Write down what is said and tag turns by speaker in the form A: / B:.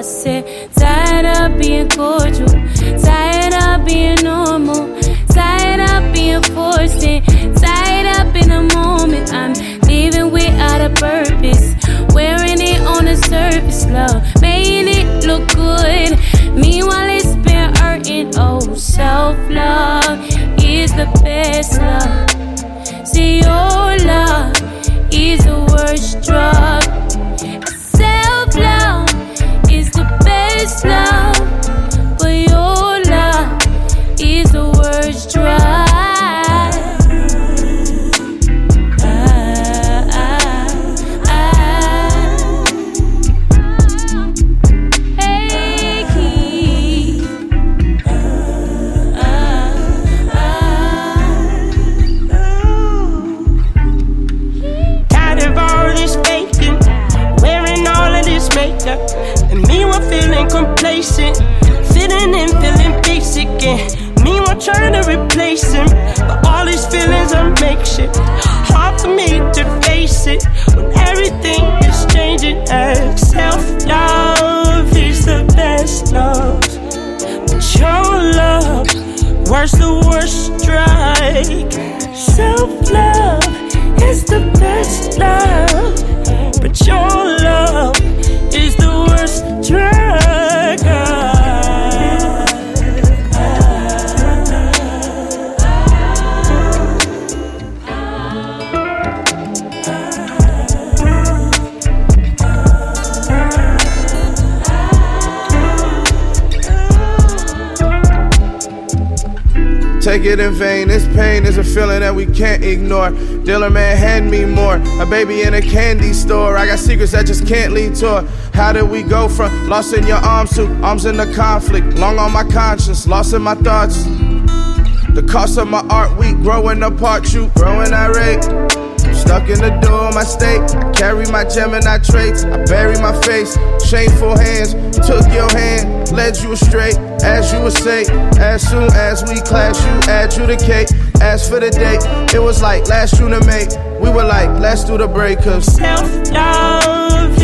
A: said, tired of being cordial, tired of being normal, tired of being forced and tied up in a moment. I'm living without a purpose, wearing it on the surface, love, making it look good. Meanwhile, it's been hurting. Oh, self-love is the best love. See, your love is the worst drug. Self-love is the best love, but your love is the worst drug.
B: And me one feeling complacent, fitting in, feeling basic, and me one trying to replace him. But all these feelings are makeshift, hard for me to face it when everything is changing. As self-love is the best love, but your love, worse the worst strike. Self-love is the best love, but your love is the worst drug.
C: Take it in vain, this pain is a feeling that we can't ignore. Dealer man, hand me more. A baby in a candy store. I got secrets that just can't lead to her. How did we go from lost in your arms to arms in the conflict? Long on my conscience, lost in my thoughts. The cost of my art, we growing apart. You growing irate, stuck in the door of my state. I carry my Gemini traits, I bury my face. Shameful hands, took your hand, led you astray. As you would say, as soon as we clash, you adjudicate. As for the date, it was like last June and May. We were like, let's do the break, cause
B: self-love